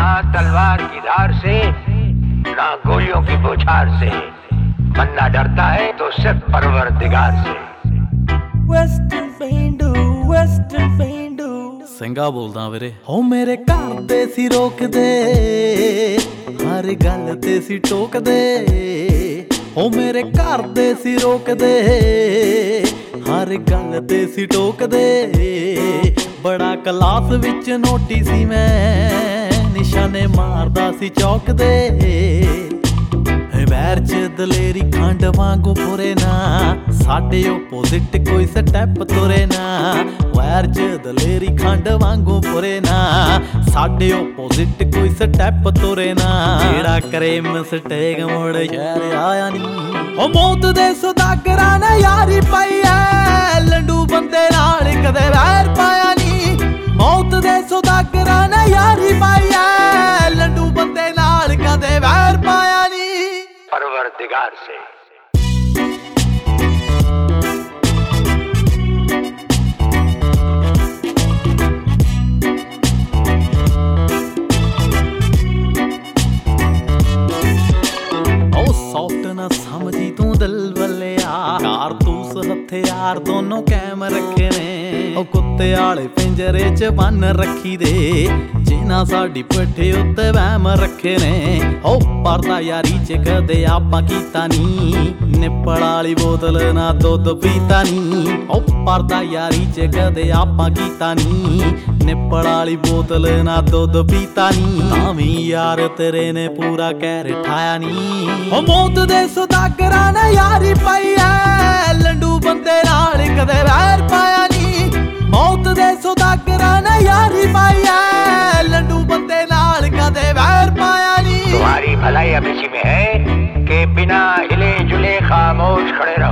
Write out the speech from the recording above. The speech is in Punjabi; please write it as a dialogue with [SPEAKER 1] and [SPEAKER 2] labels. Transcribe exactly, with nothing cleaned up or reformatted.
[SPEAKER 1] ना तलवार की धार से ना गोलियों की बौछार से, बंदा डरता है तो सिर्फ परवरदिगार से।
[SPEAKER 2] Western पेंडू Western पेंडू
[SPEAKER 3] ਸਿੰਘਾ ਬੋਲਦਾ ਵੀਰੇ। ਹੋ ਮੇਰੇ ਘਰ ਦੇ ਸੀ ਰੋਕਦੇ, ਹਰ ਗੱਲ ਤੇ ਸੀ ਟੋਕਦੇ। ਹੋ ਮੇਰੇ ਘਰ ਦੇ ਸੀ ਰੋਕਦੇ, ਹਰ ਗੱਲ ਤੇ ਸੀ ਟੋਕਦੇ। ਬੜਾ ਕਲਾਸ ਵਿੱਚ ਨੋਟੀ ਸੀ ਮੈਂ, ਨਿਸ਼ਾਨੇ ਮਾਰਦਾ ਸੀ ਚੌਕਦੇ। ਵੈਰ ਚ ਦਲੇਰੀ ਖੰਡ ਵਾਂਗੂ ਫੁਰੇ ਨਾ, ਸਾਡੇ ਓਪੋਜ਼ਿਟ ਕੋਈ ਸਟੈਪ ਤੁਰੇ ਨਾ। ਵੈਰ ਚ ਦਲੇਰੀ ਖੰਡ ਵਾਂਗੂ ਫੁਰੇ ਨਾ, ਸਾਡੇ ਓਪੋਜ਼ਿਟ ਕੋਈ ਸਟੈਪ ਤੁਰੇ ਨਾ। ਜਿਹੜਾ ਕਰੇ ਮਿਸਟੇਕ ਮੁੜ ਸ਼ਹਿਰ ਆਇਆ ਨੀ। ਉਹ ਮੌਤ ਦੇ ਸੁਦਾਗਰਾਂ ਨੇ ਯਾਰੀ ਪਾਈ ਐ, ਲੰਡੂ ਬੰਦੇ ਨਾਲ ਕਦੇ ਵੈਰ ਪਾਇਆ ਨੀ। ਮੌਤ ਦੇ ਸੁਦਾਗਰਾਂ ਨੇ ਯਾਰੀ ਪਾਈ ਐ, ਲੰਡੂ ਬੰਦੇ ਨਾਲ ਕਦੇ ਵੈਰ ਪਾਇਆ ਨੀ।
[SPEAKER 1] परवरदिगार से।
[SPEAKER 3] ਸੌਫਟ ਨਾ ਸਮਝੀ ਤੂੰ ਦਿਲ ਵੱਲਿਆ, ਕਾਰਤੂਸ ਹਥਿਆਰ ਦੋਨੋਂ ਕੈਮ ਰੱਖੇ ਨੇ। ਉਹ ਕੁੱਤੇ ਆਲੇ ਪਿੰਜਰੇ ਚ ਬੰਨ ਰੱਖੀ ਦੇ, ਜਿਨ੍ਹਾਂ ਸਾਡੀ ਪਿੱਠੇ ਉੱਤੇ ਵਹਿਮ ਰੱਖੇ ਨੇ। ਉਹ ਪਰਦਾ ਯਾਰੀ ਚ ਕਦੇ ਆਪਾਂ ਕੀਤਾ ਨੀ, ਨਿੱਪਲ ਵਾਲੀ ਬੋਤਲ ਨਾ ਦੁੱਧ ਪੀਤਾ ਨੀ। ਉਹ ਪਰਦਾ ਯਾਰੀ ਚ ਕਦੇ ਆਪਾਂ ਕੀਤਾ ਨੀ, ਨਿੱਪਲ ਵਾਲੀ ਬੋਤਲ ਨਾ ਦੁੱਧ ਪੀਤਾ ਨੀ। ਤਾਂ ਵੀ ਯਾਰ ਤੇਰੇ ਨੇ ਪੂਰਾ ਕਹਿਰ ਠਾਇਆ ਨੀ। ਉਹ ਮੌਤ ਦੇ ਸੁਦਾਗਰਾਂ ਨੇ ਯਾਰੀ ਪਾਈ ਐ, ਲੰਡੂ ਬੰਦੇ ਨਾਲ ਕਦੇ ਵੈਰ ਪਾਇਆ ਨੀ। ਮੌਤ ਦੇ ਸੁਦਾਗਰਾਂ ਨੇ ਯਾਰੀ ਪਾਈ ਐ, ਲੰਡੂ ਬੰਦੇ ਨਾਲ ਕਦੇ ਵੈਰ ਪਾਇਆ ਨੀ।
[SPEAKER 1] तुम्हारी भलाई अब इसी में है कि बिना हिले जुले खामोश खड़े रहो।